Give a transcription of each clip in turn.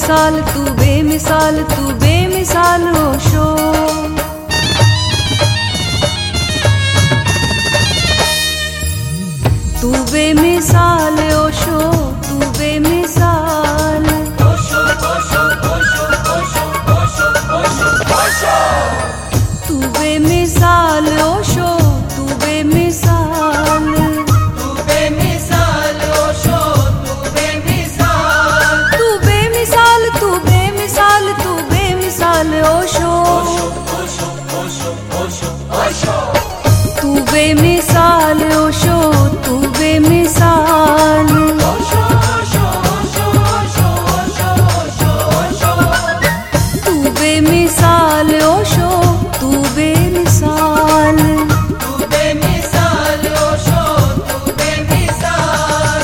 बेमिसाल तू बेमिसाल तू बेमिसाल ओशो। तू बेमिसाल ओशो तू बेमिसाल। ओशो ओशो ओशो ओशो ओशो ओशो ओशो। तू बेमिसाल ओशो तू बेमिसाल। तू बेमिसाल ओशो तू बेमिसाल। तू बेमिसाल तू बेमिसाल तू बेमिसाल ओशो। ओशो ओशो ओशो ओशो। तू बेमिसाल ओशो तू बेमिसाल। ओशो ओशो ओशो ओशो ओशो ओशो। तू बेमिसाल ओशो तू बेमिसाल। तू बेमिसाल ओशो तू बेमिसाल।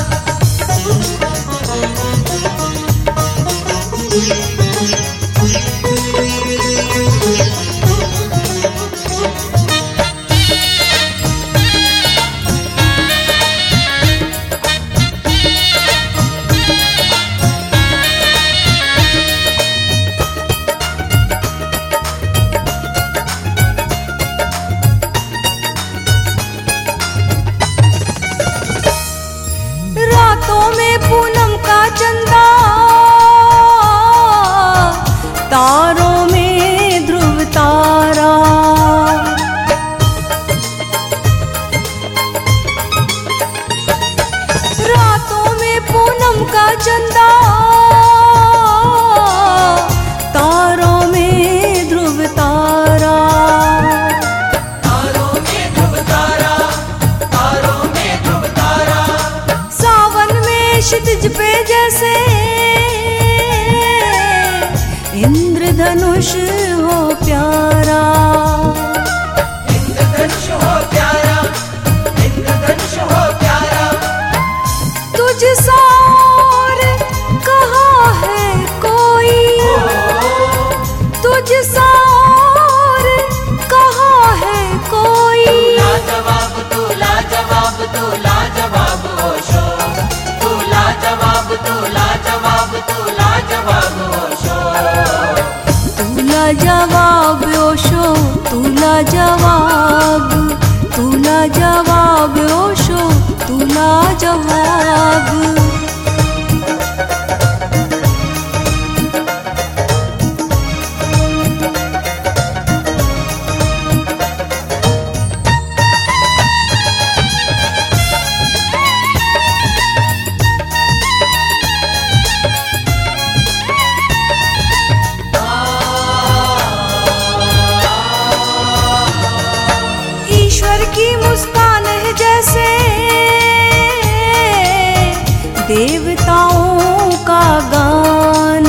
रातों में पूनम का चंदा, तारों में ध्रुव तारा। रातों में पूनम का चंदा, तारों में ध्रुव तारा। तारों में ध्रुव तारा, तारों में ध्रुव तारा। सावन में क्षितिज पे जैसे इंद्रधनुष हो प्यारा। इंद्रधनुष हो प्यारा, इंद्रधनुष हो प्यारा। तुझ सार कहाँ है कोई, तुझ सार कहाँ है कोई। लाजवाब तू लाजवाब तू लाजवाब ओशो। तू लाजवाब तू लाजवाब तू लाजवाब ओशो। तू लाजवाब ओशो तू लाजवाब। तू लाजवाब ओशो तू लाजवाब। ईश्वर की मुस्कान है जैसे देवताओं का गान।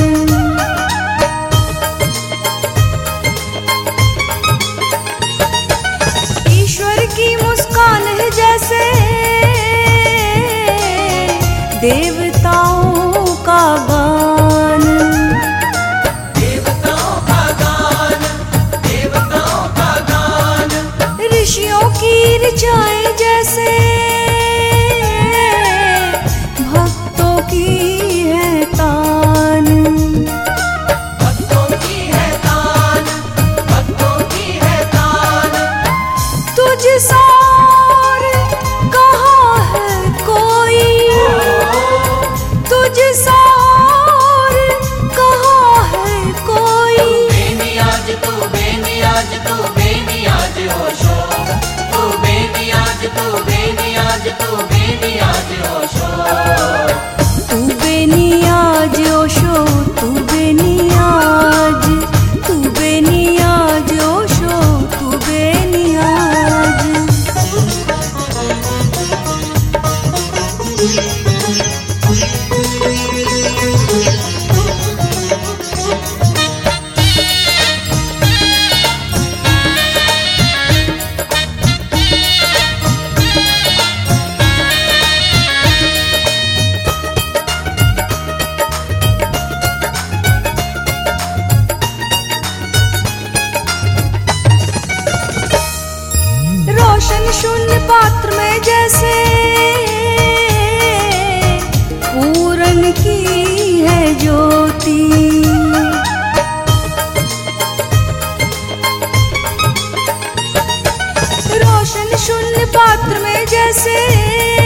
ईश्वर की मुस्कान है जैसे देवताओं का गान। देवताओं का गान, देवताओं का गान। ऋषियों की ऋचाएं जैसे भक्तों की है तान। भक्तों की है तान, भक्तों की है तान। तुझ सार कहाँ है कोई, तुझ सार कहाँ है कोई। बेनियाज तू बेनियाज तू बेनियाज ओशो। तू बेनियाज तू बेनियाज तू बेनियाज ओशो। तू बेनियाज ओशो तू बेनियाज। तू बेनियाज ओशो तू बेनियाज। रोशन शून्य पात्र में जैसे पूरन की है ज्योति। ज्योति। रोशन शून्य पात्र में जैसे